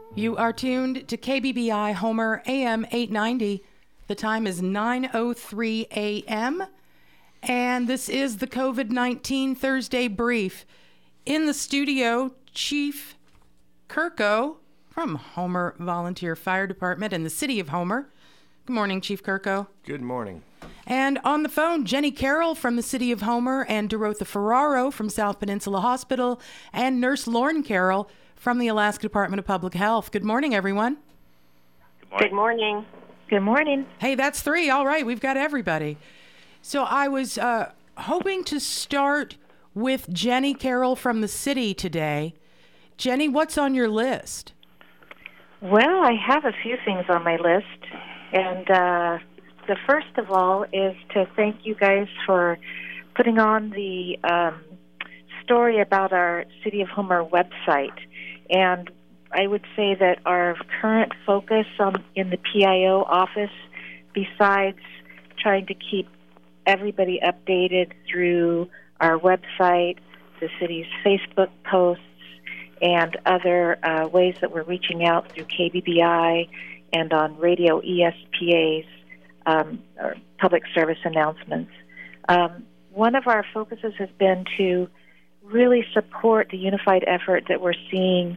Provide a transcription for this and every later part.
You are tuned to KBBI Homer AM 890. The time is 9:03 a.m. and this is the COVID-19 Thursday brief. In the studio, Chief Kirko from Homer Volunteer Fire Department in the city of Homer. Good morning, Chief Kirko. Good morning. And on the phone, Jenny Carroll from the city of Homer and Dorotha Ferraro from South Peninsula Hospital and Nurse Lauren Carroll from the Alaska Department of Public Health. Good morning, everyone. Good morning. Good morning. Hey, that's three. All right, we've got everybody. So I was hoping to start with Jenny Carroll from the city today. Jenny, what's on your list? Well, I have a few things on my list. And the first of all is to thank you guys for putting on the story about our City of Homer website. And I would say that our current focus in the PIO office, besides trying to keep everybody updated through our website, the city's Facebook posts, and other ways that we're reaching out through KBBI and on radio ESPA's or public service announcements. One of our focuses has been to really support the unified effort that we're seeing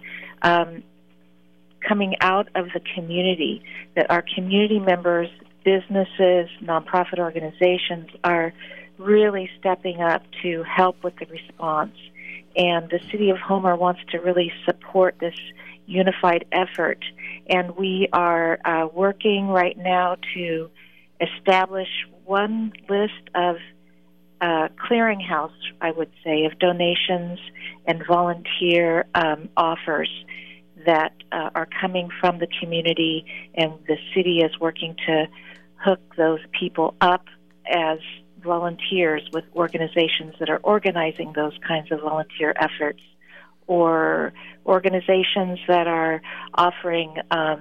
coming out of the community, that our community members, businesses, nonprofit organizations are really stepping up to help with the response. And the City of Homer wants to really support this unified effort. And we are working right now to establish one list of clearinghouse, I would say, of donations and volunteer offers that are coming from the community, and the city is working to hook those people up as volunteers with organizations that are organizing those kinds of volunteer efforts, or organizations that are offering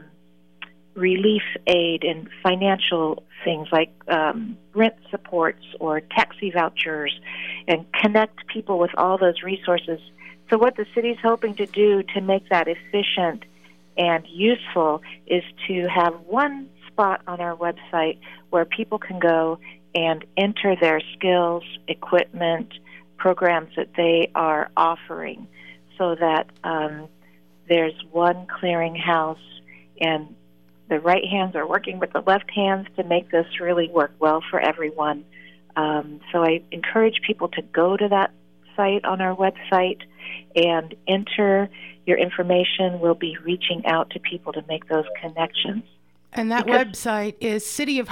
relief aid and financial things like rent supports or taxi vouchers, and connect people with all those resources. So what the city's hoping to do to make that efficient and useful is to have one spot on our website where people can go and enter their skills, equipment, programs that they are offering, so that there's one clearinghouse, and the right hands are working with the left hands to make this really work well for everyone. So I encourage people to go to that site on our website and enter your information. We'll be reaching out to people to make those connections. And that website is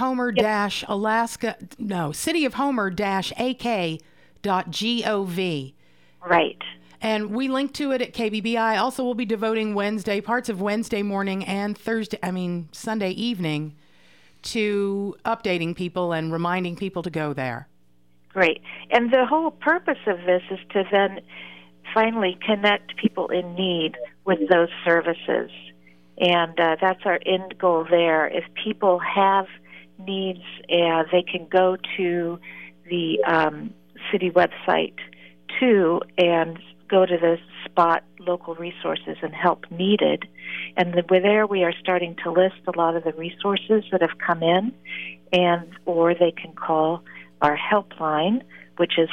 cityofhomer-ak.gov. Right. And we link to it at KBBI. Also, we'll be devoting parts of Wednesday morning and Sunday evening to updating people and reminding people to go there. Great. And the whole purpose of this is to then finally connect people in need with those services. And that's our end goal there. If people have needs, they can go to the city website too and go to the spot local resources and help needed. And there we are starting to list a lot of the resources that have come in, or they can call our helpline, which is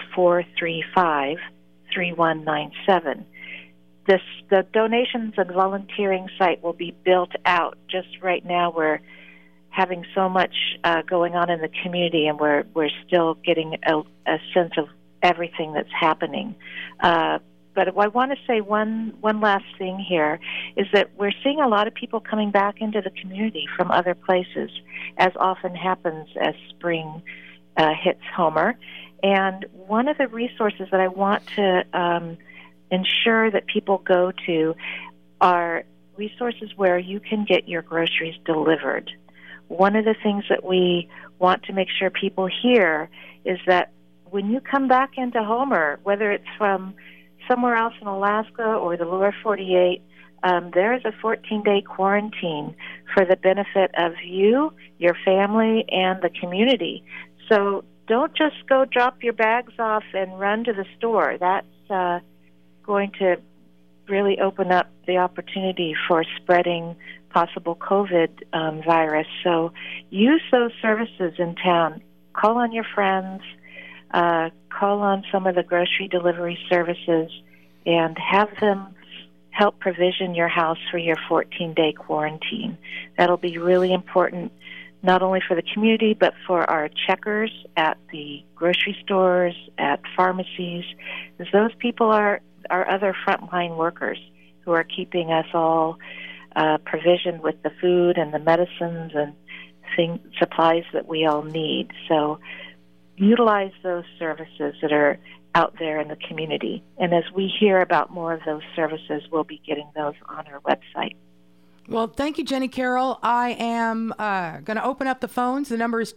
435-3197. The donations and volunteering site will be built out. Just right now we're having so much going on in the community, and we're still getting a sense of everything that's happening. But I want to say one last thing here is that we're seeing a lot of people coming back into the community from other places, as often happens as spring hits Homer. And one of the resources that I want to ensure that people go to are resources where you can get your groceries delivered. One of the things that we want to make sure people hear is that when you come back into Homer, whether it's from somewhere else in Alaska or the lower 48, there is a 14-day quarantine for the benefit of you, your family, and the community. So don't just go drop your bags off and run to the store. That's going to really open up the opportunity for spreading possible COVID virus. So use those services in town. Call on your friends, call on some of the grocery delivery services, and have them help provision your house for your 14-day quarantine. That'll be really important, not only for the community, but for our checkers at the grocery stores, at pharmacies, because those people are our other frontline workers who are keeping us all provisioned with the food and the medicines and supplies that we all need. So utilize those services that are out there in the community. And as we hear about more of those services, we'll be getting those on our website. Well, thank you, Jenny Carroll. I am going to open up the phones. The number is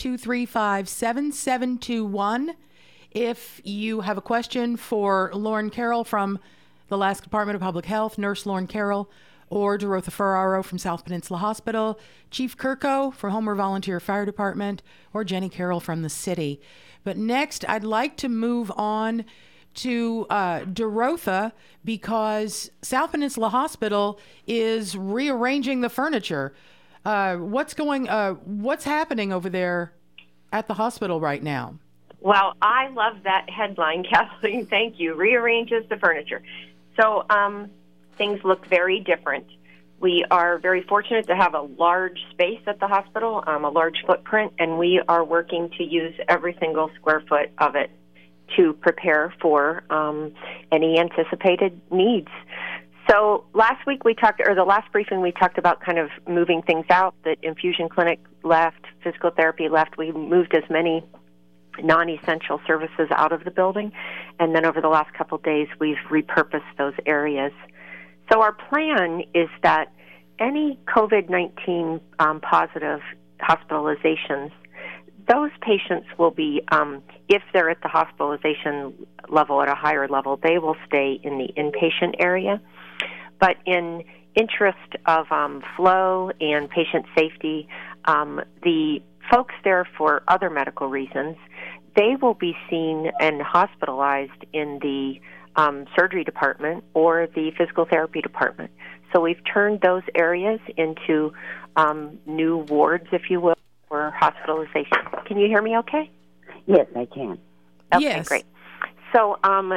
235-7721. If you have a question for Lauren Carroll from the Alaska Department of Public Health, Nurse Lauren Carroll, or Dorotha Ferraro from South Peninsula Hospital, Chief Kirko for Homer Volunteer Fire Department, or Jenny Carroll from the city. But next, I'd like to move on to Dorotha, because South Peninsula Hospital is rearranging the furniture. What's happening over there at the hospital right now? Well, I love that headline, Kathleen. Thank you. Rearranges the furniture. So things look very different. We are very fortunate to have a large space at the hospital, a large footprint, and we are working to use every single square foot of it to prepare for any anticipated needs. So last week the last briefing we talked about kind of moving things out. The infusion clinic left, physical therapy left. We moved as many non-essential services out of the building, and then over the last couple of days we've repurposed those areas. So our plan is that any COVID-19 positive hospitalizations, those patients will be, if they're at the hospitalization level, at a higher level, they will stay in the inpatient area. But in interest of flow and patient safety, the folks there for other medical reasons, they will be seen and hospitalized in the surgery department or the physical therapy department. So we've turned those areas into new wards, if you will, for hospitalization. Can you hear me okay? Yes, I can. Okay, yes. Great. So,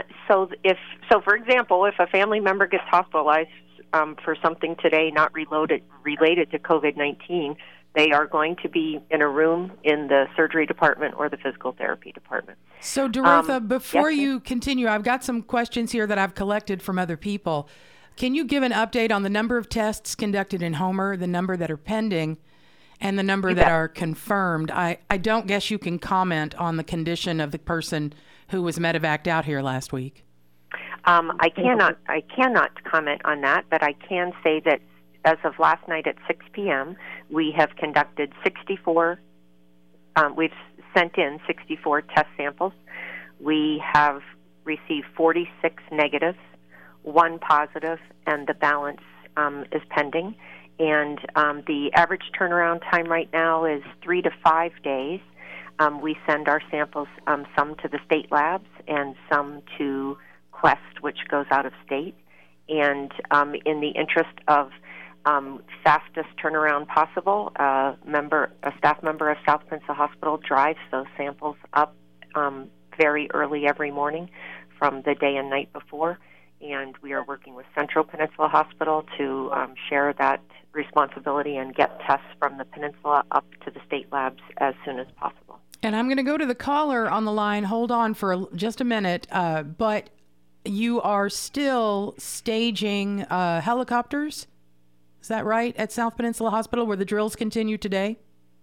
for example, if a family member gets hospitalized for something today not related to COVID-19, they are going to be in a room in the surgery department or the physical therapy department. So, Dorotha, before you continue, I've got some questions here that I've collected from other people. Can you give an update on the number of tests conducted in Homer, the number that are pending, and the number that are confirmed? I don't guess you can comment on the condition of the person who was medevaced out here last week. I cannot comment on that, but I can say that as of last night at 6 p.m., we have conducted 64, we've sent in 64 test samples. We have received 46 negatives, 1 positive, and the balance is pending. And the average turnaround time right now is 3 to 5 days. We send our samples, some to the state labs and some to Quest, which goes out of state. And in the interest of fastest turnaround possible, a staff member of South Peninsula Hospital drives those samples up very early every morning from the day and night before, and we are working with Central Peninsula Hospital to share that responsibility and get tests from the peninsula up to the state labs as soon as possible. And I'm going to go to the caller on the line. Hold on for just a minute, but you are still staging helicopters? Is that right, at South Peninsula Hospital, where the drills continue today?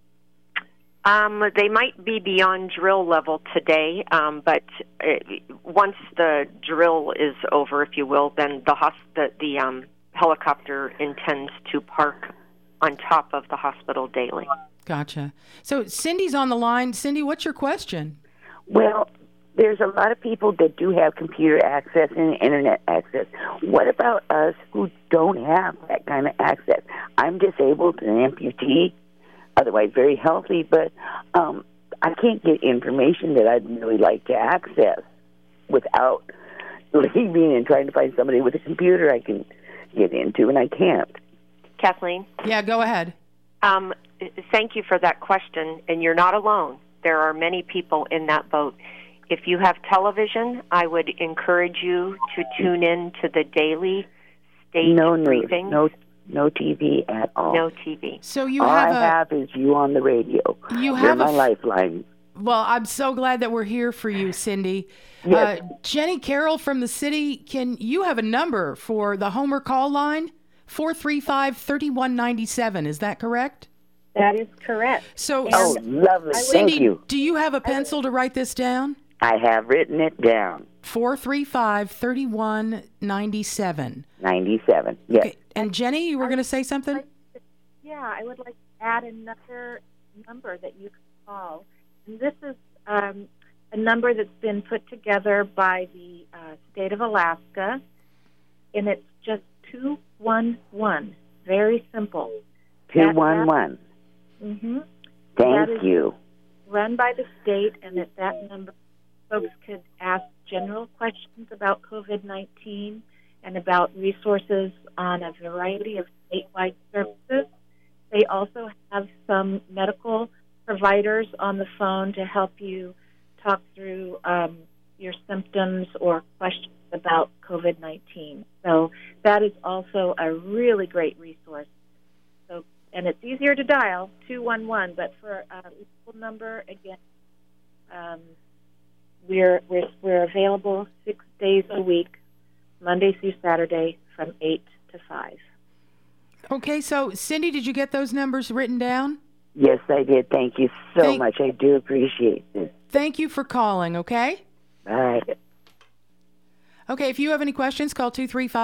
They might be beyond drill level today, but once the drill is over, if you will, then the helicopter intends to park on top of the hospital daily. Gotcha. So Cindy's on the line. Cindy, what's your question? Well, there's a lot of people that do have computer access and internet access. What about us who don't have that kind of access? I'm disabled, an amputee, otherwise very healthy, but I can't get information that I'd really like to access without leaving and trying to find somebody with a computer I can get into, and I can't. Kathleen? Yeah, go ahead. Thank you for that question, and you're not alone. There are many people in that boat. If you have television, I would encourage you to tune in to the daily state briefing. No TV at all. No TV. So you all have I have is you on the radio. You're my lifeline. Well, I'm so glad that we're here for you, Cindy. Yes. Jenny Carroll from the city, can you have a number for the Homer call line? 435-3197. Is that correct? That is correct. So, lovely. Cindy, Thank you. Do you have a pencil to write this down? I have written it down. 435-3197. 97. Yes. Okay. And Jenny, you were going to say something? I would like to add another number that you can call. And this is a number that's been put together by the state of Alaska, and it's just 211. Very simple. 211. Mm-hmm. Thank you. Run by the state, and at that number, folks could ask general questions about COVID-19 and about resources on a variety of statewide services. They also have some medical providers on the phone to help you talk through your symptoms or questions about COVID-19. So that is also a really great resource. So, and it's easier to dial, 211, but for a local number, again, we're available 6 days a week, Monday through Saturday from 8 to 5. Okay, so Cindy, did you get those numbers written down? Yes, I did. Thank you so much. I do appreciate it. Thank you for calling, okay? Bye. Okay, if you have any questions, call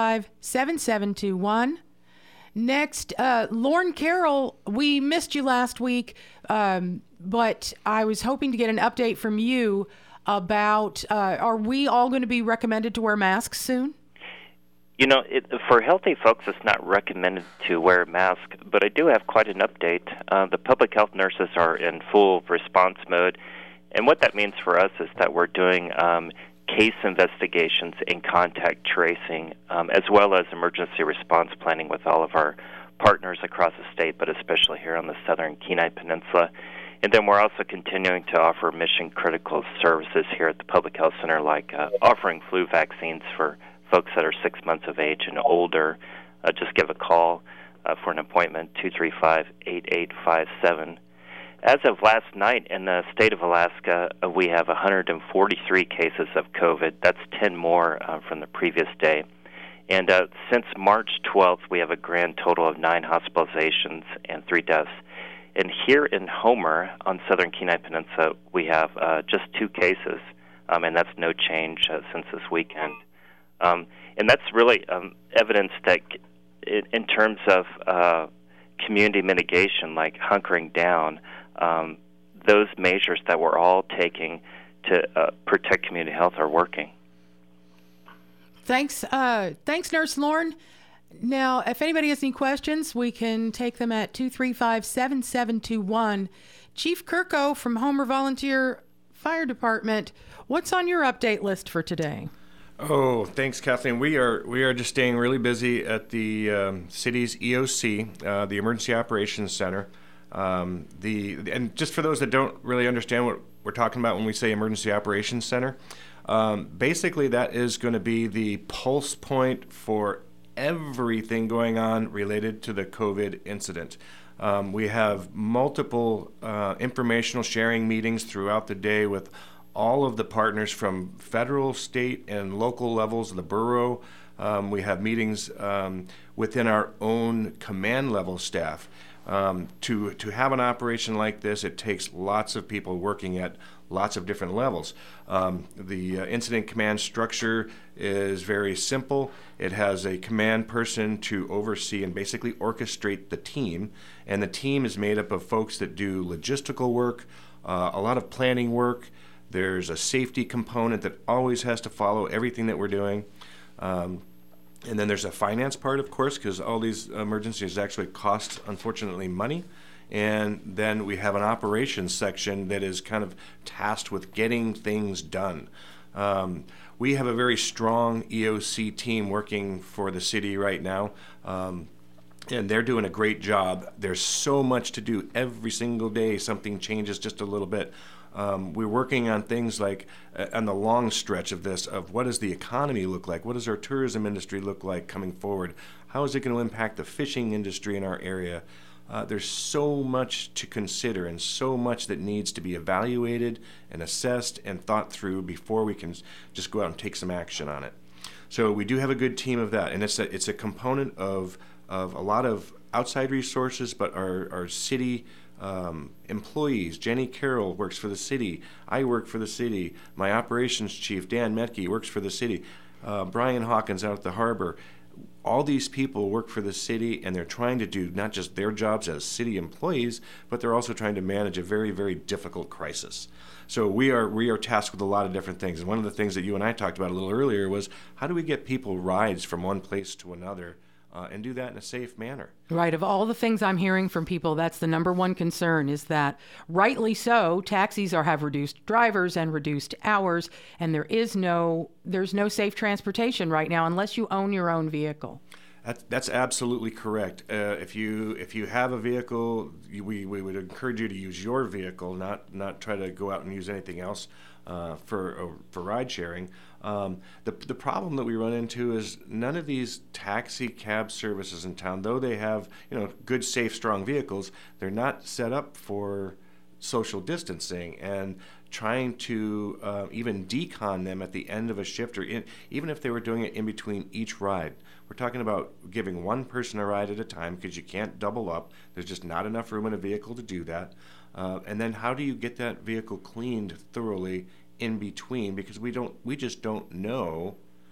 235-7721. Next, Lauren Carroll, we missed you last week, but I was hoping to get an update from you about, are we all going to be recommended to wear masks soon? You know, for healthy folks, it's not recommended to wear a mask, but I do have quite an update. The public health nurses are in full response mode, and what that means for us is that we're doing case investigations and contact tracing, as well as emergency response planning with all of our partners across the state, but especially here on the southern Kenai Peninsula. And then we're also continuing to offer mission-critical services here at the Public Health Center, like offering flu vaccines for folks that are 6 months of age and older. Just give a call for an appointment, 235-8857. As of last night in the state of Alaska, we have 143 cases of COVID. That's 10 more from the previous day. And since March 12th, we have a grand total of 9 hospitalizations and 3 deaths. And here in Homer, on southern Kenai Peninsula, we have just 2 cases, and that's no change since this weekend. And that's really evidence that in terms of community mitigation, like hunkering down, those measures that we're all taking to protect community health are working. Thanks, Nurse Lauren. Now, if anybody has any questions, we can take them at 235-7721. Chief Kirko from Homer Volunteer Fire Department, what's on your update list for today? Oh, thanks, Kathleen. We are just staying really busy at the city's EOC, the Emergency Operations Center. And just for those that don't really understand what we're talking about when we say Emergency Operations Center, basically that is going to be the pulse point for everything going on related to the COVID incident. We have multiple informational sharing meetings throughout the day with all of the partners from federal, state, and local levels of the borough. We have meetings within our own command level staff. To have an operation like this, it takes lots of people working at lots of different levels. The incident command structure is very simple. It has a command person to oversee and basically orchestrate the team, and the team is made up of folks that do logistical work, a lot of planning work. There's a safety component that always has to follow everything that we're doing. And then there's a finance part, of course, because all these emergencies actually cost, unfortunately, money. And then we have an operations section that is kind of tasked with getting things done. We have a very strong EOC team working for the city right now, and they're doing a great job. There's so much to do every single day. Something changes just a little bit. We're working on things like on the long stretch of this, of what does the economy look like? What does our tourism industry look like coming forward? How is it going to impact the fishing industry in our area? There's so much to consider and so much that needs to be evaluated and assessed and thought through before we can just go out and take some action on it. So we do have a good team of that, and it's a component of a lot of outside resources, but our city employees. Jenny Carroll works for the city. I work for the city. My operations chief, Dan Metke, works for the city. Brian Hawkins out at the harbor. All these people work for the city, and they're trying to do not just their jobs as city employees, but they're also trying to manage a very, very difficult crisis. So we are tasked with a lot of different things. And one of the things that you and I talked about a little earlier was, how do we get people rides from one place to another and do that in a safe manner? Right. Of all the things I'm hearing from people, that's the number one concern, is that, rightly so, taxis have reduced drivers and reduced hours, and there's no safe transportation right now unless you own your own vehicle. That's absolutely correct. If you have a vehicle, we would encourage you to use your vehicle, not try to go out and use anything else for ride sharing. The problem that we run into is none of these taxi cab services in town, though they have good, safe, strong vehicles, they're not set up for social distancing and trying to even decon them at the end of a shift, or even if they were doing it in between each ride. We're talking about giving one person a ride at a time because you can't double up. There's just not enough room in a vehicle to do that. And then how do you get that vehicle cleaned thoroughly in between? Because we just don't know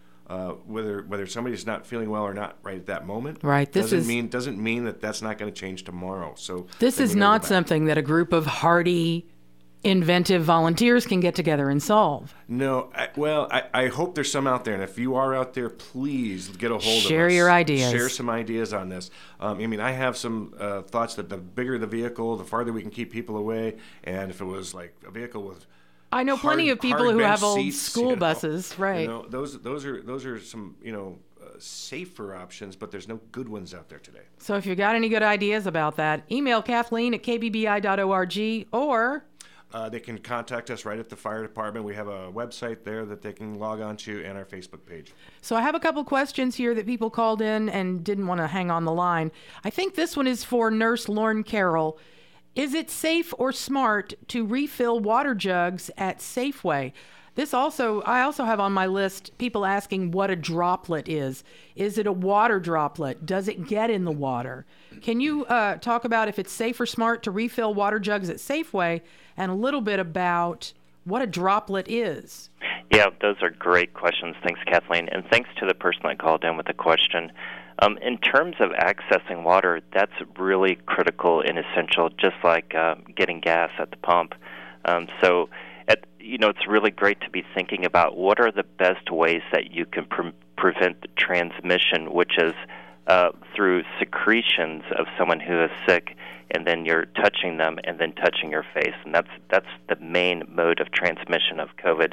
whether somebody's not feeling well or not right at that moment. Right. Doesn't mean that that's not going to change tomorrow. So this is not something that a group of hardy, inventive volunteers can get together and solve. No. I hope there's some out there, and if you are out there, please get a hold of us. Share your ideas. Share some ideas on this. I have some thoughts that the bigger the vehicle, the farther we can keep people away. And if it was like a vehicle with I know plenty of people who have old school buses, right? Those are some safer options, but there's no good ones out there today. So if you got any good ideas about that, email Kathleen at kbbi.org, or they can contact us right at the fire department. We have a website there that they can log on to, and our Facebook page. So I have a couple questions here that people called in and didn't want to hang on the line. I think this one is for Nurse Lauren Carroll. Is it safe or smart to refill water jugs at Safeway? I also have on my list people asking what a droplet is. Is it a water droplet? Does it get in the water? Can you talk about if it's safe or smart to refill water jugs at Safeway, and a little bit about what a droplet is? Yeah, those are great questions. Thanks, Kathleen. And thanks to the person that called in with the question. In terms of accessing water, that's really critical and essential, just like getting gas at the pump. It's really great to be thinking about what are the best ways that you can prevent the transmission, which is through secretions of someone who is sick, and then you're touching them and then touching your face. And that's the main mode of transmission of COVID.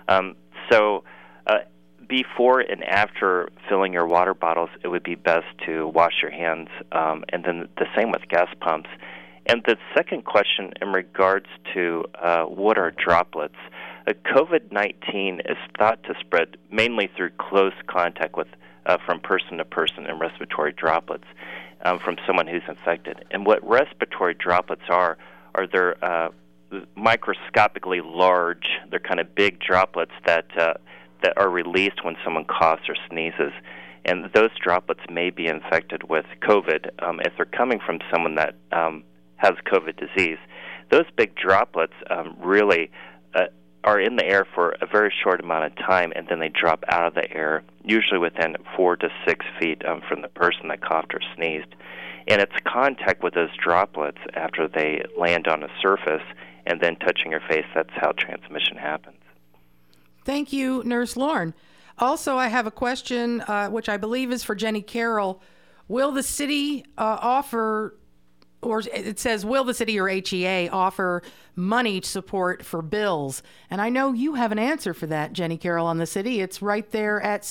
Before and after filling your water bottles, it would be best to wash your hands, and then the same with gas pumps. And the second question in regards to what are droplets, COVID-19 is thought to spread mainly through close contact with from person to person and respiratory droplets from someone who's infected. And what respiratory droplets are they're microscopically large. They're kind of big droplets that are released when someone coughs or sneezes. And those droplets may be infected with COVID if they're coming from someone that has COVID disease. Those big droplets really are in the air for a very short amount of time, and then they drop out of the air, usually within 4 to 6 feet from the person that coughed or sneezed. And it's contact with those droplets after they land on a surface and then touching your face. That's how transmission happens. Thank you, Nurse Lauren. Also, I have a question, which I believe is for Jenny Carroll. Will the city offer or it says, will the city or HEA offer money support for bills? And I know you have an answer for that, Jenny Carroll, on the city. It's right there at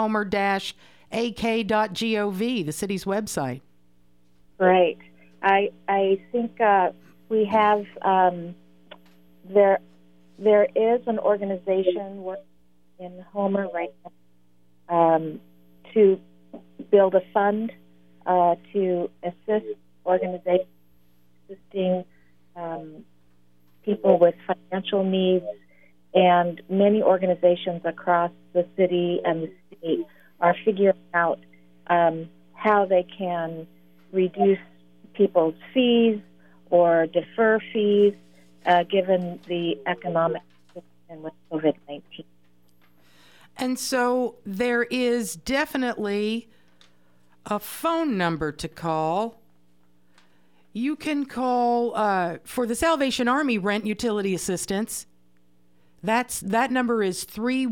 cityofhomer-ak.gov, the city's website. Right. I think we have there is an organization working in Homer right now to build a fund to assist organizations assisting people with financial needs, and many organizations across the city and the state are figuring out how they can reduce people's fees or defer fees given the economic situation with COVID-19. And so there is definitely a phone number to call. You can call for the Salvation Army rent utility assistance. That number is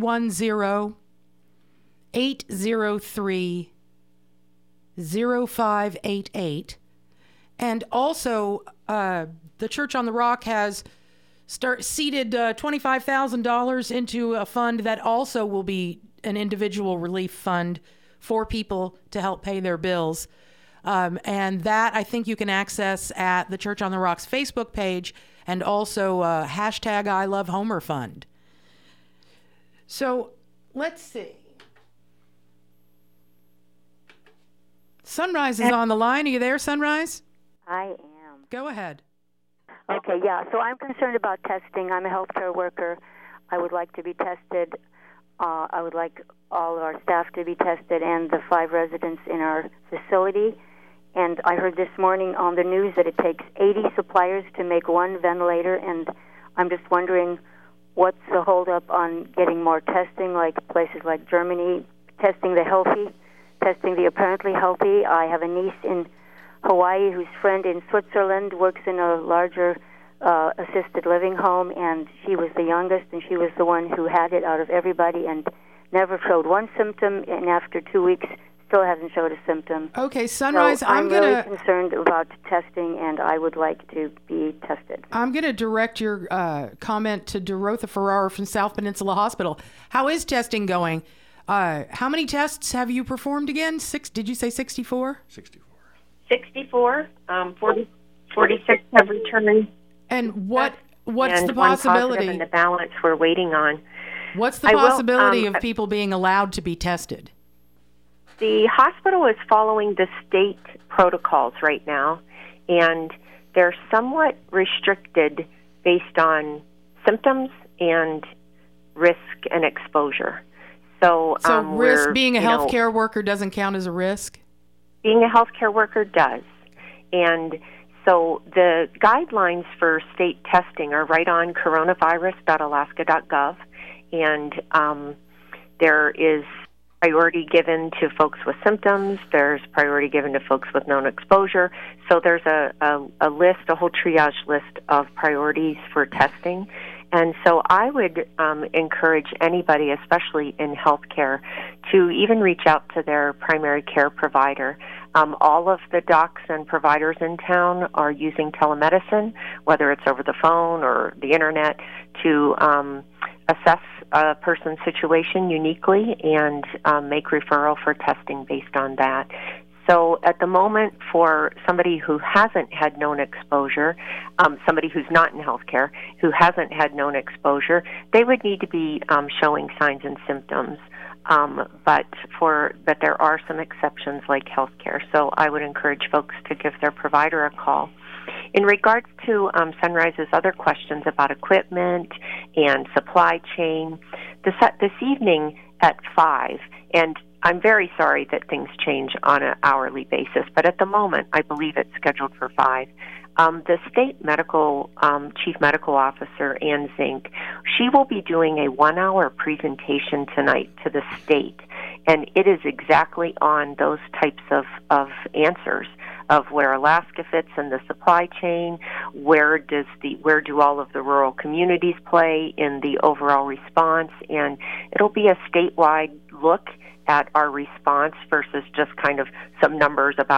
310-803-0588. And also, the Church on the Rock has seeded $25,000 into a fund that also will be an individual relief fund for people to help pay their bills. And that I think you can access at the Church on the Rock's Facebook page, and also hashtag I Love Homer Fund. So let's see. Sunrise is on the line. Are you there, Sunrise? I am. Go ahead. Okay, yeah. So I'm concerned about testing. I'm a healthcare worker. I would like to be tested. I would like all of our staff to be tested and the 5 residents in our facility. And I heard this morning on the news that it takes 80 suppliers to make one ventilator, and I'm just wondering what's the holdup on getting more testing, like places like Germany, testing the healthy, testing the apparently healthy. I have a niece in Hawaii whose friend in Switzerland works in a larger assisted living home, and she was the youngest, and she was the one who had it out of everybody and never showed one symptom, and after 2 weeks still hasn't showed a symptom. Okay, Sunrise, so I'm really concerned about testing, and I would like to be tested. I'm going to direct your comment to Dorotha Ferrara from South Peninsula Hospital. How is testing going? How many tests have you performed again? Did you say 64? 64. 46 have returned. And what's and the possibility? And the balance we're waiting on. What's the possibility of people being allowed to be tested? The hospital is following the state protocols right now, and they're somewhat restricted based on symptoms and risk and exposure. So risk, being a healthcare worker doesn't count as a risk? Being a healthcare worker does. And so the guidelines for state testing are right on coronavirus.alaska.gov, and there is priority given to folks with symptoms. There's priority given to folks with known exposure. So there's a list, a whole triage list of priorities for testing. And so I would encourage anybody, especially in healthcare, to even reach out to their primary care provider. All of the docs and providers in town are using telemedicine, whether it's over the phone or the internet, to assess a person's situation uniquely and make referral for testing based on that. So at the moment, for somebody who hasn't had known exposure, somebody who's not in healthcare, who hasn't had known exposure, they would need to be showing signs and symptoms. But there are some exceptions like healthcare. So I would encourage folks to give their provider a call. In regards to Sunrise's other questions about equipment and supply chain, this evening at 5, and I'm very sorry that things change on an hourly basis, but at the moment, I believe it's scheduled for 5. The state medical chief medical officer, Ann Zink, she will be doing a 1-hour presentation tonight to the state, and it is exactly on those types of answers of where Alaska fits in the supply chain, where do all of the rural communities play in the overall response, and it'll be a statewide look at our response versus just kind of some numbers about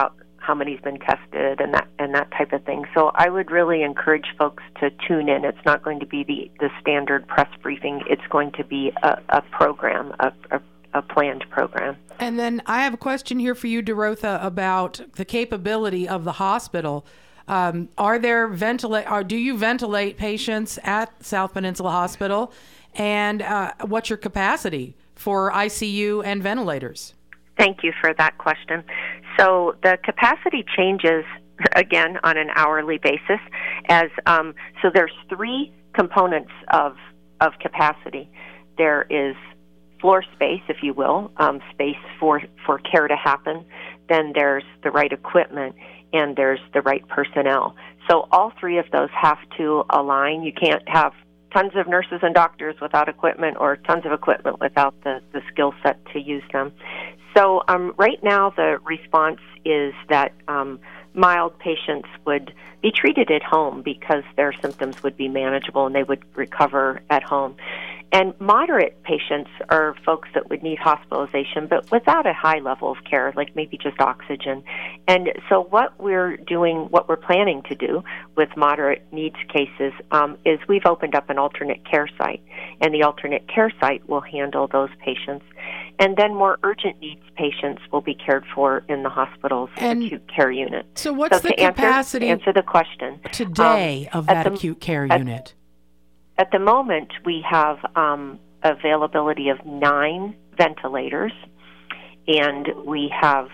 how many's been tested and that type of thing. So I would really encourage folks to tune in. It's not going to be the standard press briefing. It's going to be a program, a planned program. And then I have a question here for you, Derotha, about the capability of the hospital. Do you ventilate patients at South Peninsula Hospital? And what's your capacity for ICU and ventilators? Thank you for that question. So the capacity changes, again, on an hourly basis. So there's three components of capacity. There is floor space, if you will, space for care to happen. Then there's the right equipment, and there's the right personnel. So all three of those have to align. You can't have tons of nurses and doctors without equipment, or tons of equipment without the skill set to use them. So right now the response is that mild patients would be treated at home because their symptoms would be manageable and they would recover at home. And moderate patients are folks that would need hospitalization, but without a high level of care, like maybe just oxygen. And so what we're planning to do with moderate needs cases is we've opened up an alternate care site, and the alternate care site will handle those patients. And then more urgent needs patients will be cared for in the hospital's acute care unit. So what's the capacity? Answer the question. Today of that acute care unit? At the moment, we have availability of 9 ventilators, and we have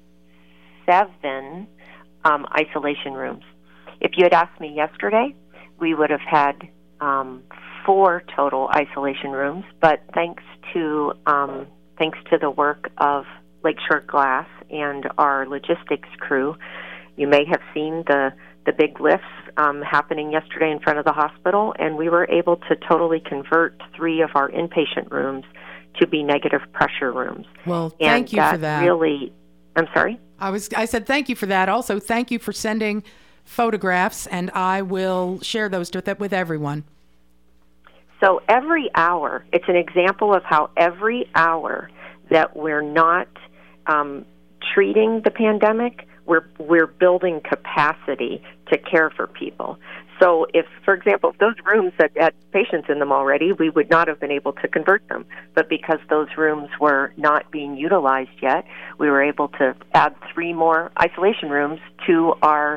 7 isolation rooms. If you had asked me yesterday, we would have had 4 total isolation rooms, but thanks to the work of Lakeshore Glass and our logistics crew, you may have seen the big lifts happening yesterday in front of the hospital, and we were able to totally convert 3 of our inpatient rooms to be negative pressure rooms. Well, thank you for that. I'm sorry? I said thank you for that. Also, thank you for sending photographs, and I will share those with everyone. So every hour, it's an example of how every hour that we're not treating the pandemic, we're building capacity to care for people. So if, for example, if those rooms that had patients in them already, we would not have been able to convert them. But because those rooms were not being utilized yet, we were able to add 3 more isolation rooms to our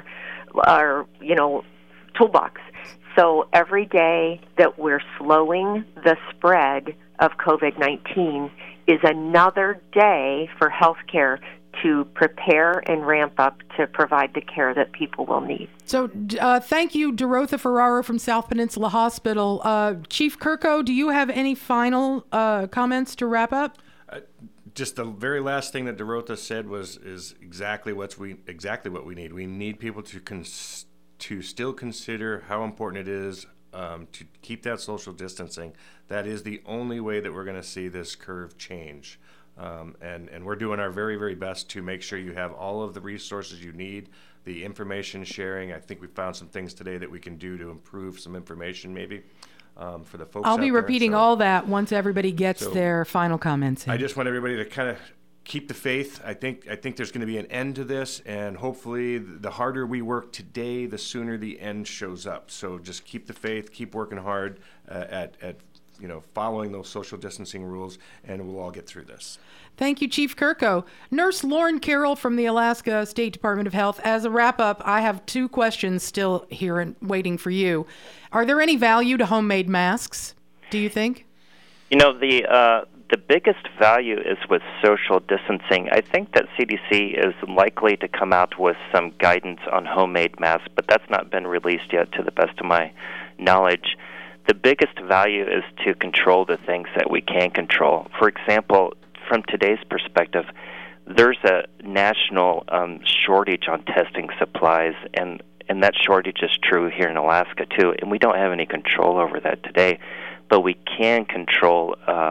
toolbox. So every day that we're slowing the spread of COVID-19 is another day for healthcare to prepare and ramp up to provide the care that people will need. So thank you, Derotha Ferraro from South Peninsula Hospital. Chief Kirko, do you have any final comments to wrap up? Just the very last thing that Derotha said is exactly what we need. We need people to still consider how important it is to keep that social distancing. That is the only way that we're going to see this curve change. And we're doing our very, very best to make sure you have all of the resources you need, the information sharing. I think we found some things today that we can do to improve some information maybe for the folks I'll be repeating all that once everybody gets their final comments in. I just want everybody to kind of keep the faith. I think there's going to be an end to this, and hopefully the harder we work today, the sooner the end shows up. So just keep the faith, keep working hard at following those social distancing rules, and we'll all get through this. Thank you, Chief Kirko. Nurse Lauren Carroll from the Alaska State Department of Health. As a wrap-up, I have 2 questions still here and waiting for you. Are there any value to homemade masks, do you think? The biggest value is with social distancing. I think that CDC is likely to come out with some guidance on homemade masks, but that's not been released yet to the best of my knowledge. The biggest value is to control the things that we can control. For example, from today's perspective, there's a national shortage on testing supplies, and that shortage is true here in Alaska too, and we don't have any control over that today, but we can control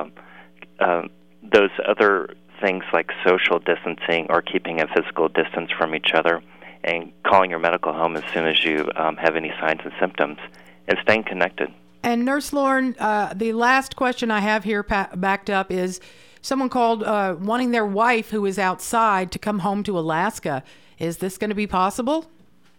those other things like social distancing or keeping a physical distance from each other and calling your medical home as soon as you have any signs and symptoms and staying connected. And Nurse Lauren, the last question I have here backed up is, someone called wanting their wife who is outside to come home to Alaska. Is this going to be possible?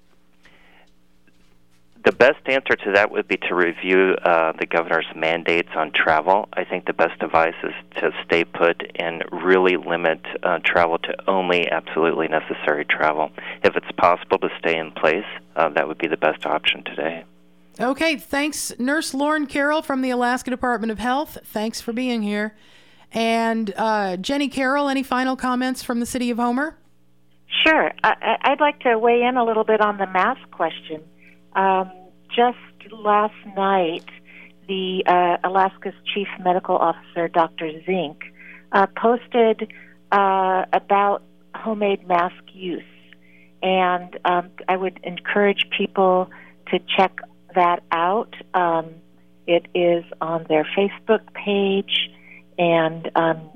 The best answer to that would be to review the governor's mandates on travel. I think the best advice is to stay put and really limit travel to only absolutely necessary travel. If it's possible to stay in place, that would be the best option today. Okay, thanks, Nurse Lauren Carroll from the Alaska Department of Health. Thanks for being here. And Jenny Carroll, any final comments from the city of Homer? Sure. I'd like to weigh in a little bit on the mask question. Just last night, the Alaska's Chief Medical Officer, Dr. Zink, posted about homemade mask use. And I would encourage people to check that out. It is on their Facebook page, and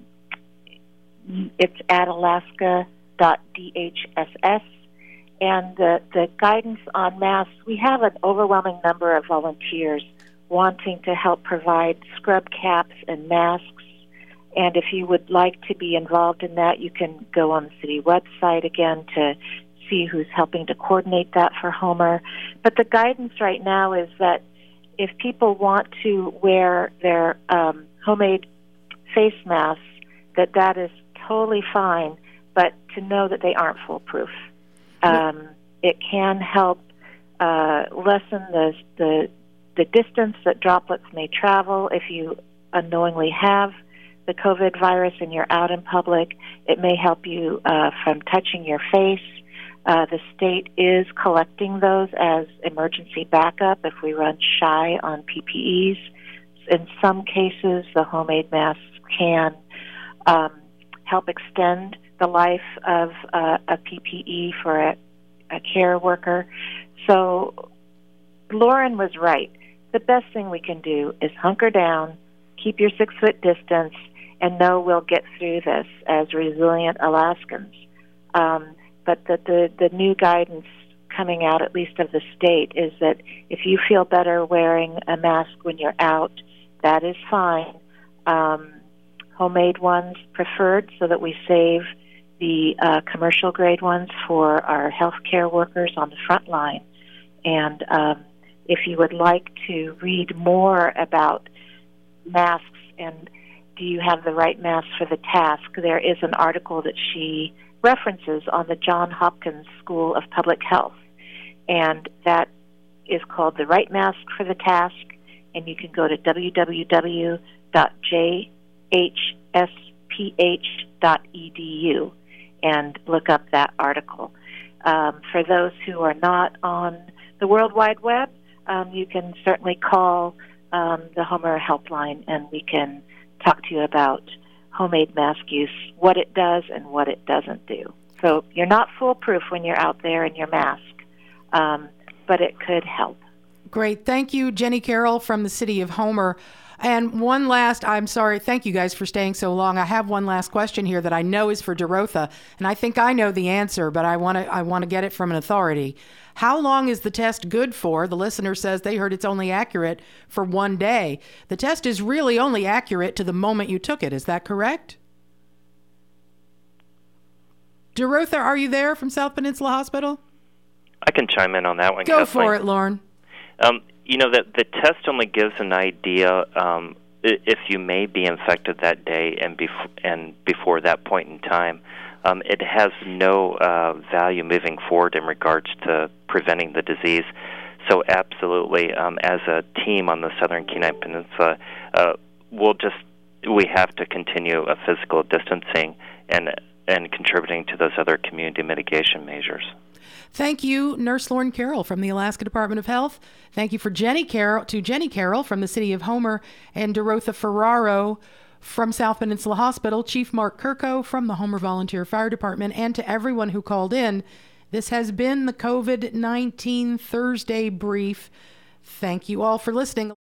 it's at alaska.dhss. And the guidance on masks, we have an overwhelming number of volunteers wanting to help provide scrub caps and masks. And if you would like to be involved in that, you can go on the city website again to see who's helping to coordinate that for Homer. But the guidance right now is that if people want to wear their homemade face masks, that is totally fine, but to know that they aren't foolproof. It can help lessen the distance that droplets may travel if you unknowingly have the COVID virus and you're out in public. It may help you from touching your face. The state is collecting those as emergency backup if we run shy on PPEs. In some cases, the homemade masks can help extend the life of a PPE for a care worker. So Lauren was right. The best thing we can do is hunker down, keep your 6-foot distance, and know we'll get through this as resilient Alaskans. But the new guidance coming out, at least of the state, is that if you feel better wearing a mask when you're out, that is fine. Homemade ones preferred, so that we save the commercial grade ones for our healthcare workers on the front line. And if you would like to read more about masks and do you have the right mask for the task, there is an article that she references on the Johns Hopkins School of Public Health. And that is called The Right Mask for the Task. And you can go to www.jhsph.edu and look up that article. For those who are not on the World Wide Web, you can certainly call the Homer Helpline, and we can talk to you about homemade mask use, what it does and what it doesn't do. So you're not foolproof when you're out there in your mask, but it could help. Great. Thank you, Jenny Carroll from the city of Homer. And one last, I'm sorry, thank you guys for staying so long. I have one last question here that I know is for Derotha, and I think I know the answer, but I want to get it from an authority. How long is the test good for? The listener says they heard it's only accurate for 1 day. The test is really only accurate to the moment you took it. Is that correct? Derotha, are you there from South Peninsula Hospital? I can chime in on that one, Go Kathleen. for it, Lauren. You know, the test only gives an idea if you may be infected that day and before that point in time. It has no value moving forward in regards to preventing the disease. So absolutely, as a team on the Southern Kenai Peninsula, we have to continue a physical distancing and contributing to those other community mitigation measures. Thank you, Nurse Lauren Carroll from the Alaska Department of Health. Thank you to Jenny Carroll from the city of Homer, and Derotha Ferraro from South Peninsula Hospital, Chief Mark Kirko from the Homer Volunteer Fire Department, and to everyone who called in. This has been the COVID-19 Thursday Brief. Thank you all for listening.